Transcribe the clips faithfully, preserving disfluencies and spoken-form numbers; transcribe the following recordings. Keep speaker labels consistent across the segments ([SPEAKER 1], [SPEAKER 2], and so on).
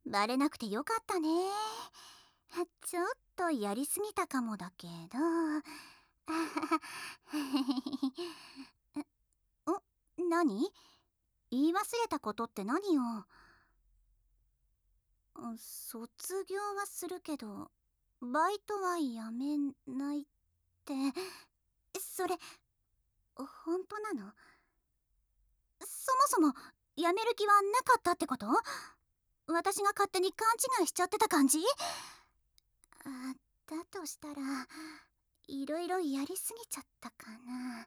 [SPEAKER 1] バレなくてよかったね。ちょっとやりすぎたかもだけど。お、何？言い忘れたことって何よ。卒業はするけどバイトはやめないって、それ本当なの？そもそもやめる気はなかったってこと？私が勝手に勘違いしちゃってた感じ？あ、だとしたらいろいろやりすぎちゃったかな。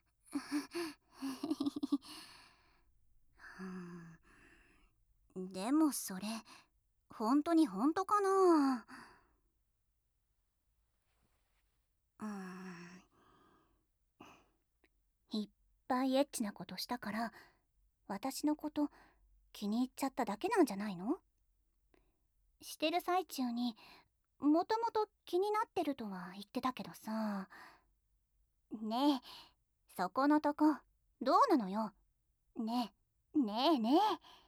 [SPEAKER 1] うん、でもそれ本当に本当かな。うん、いっぱいエッチなことしたから私のこと気に入っちゃっただけなんじゃないの？してる最中にもともと気になってるとは言ってたけどさ。ねえ、そこのとこどうなのよ。ねえねえね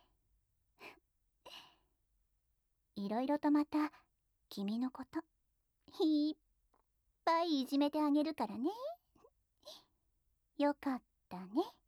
[SPEAKER 1] え、いろいろとまた君のこといっぱいいじめてあげるからね。よかったね。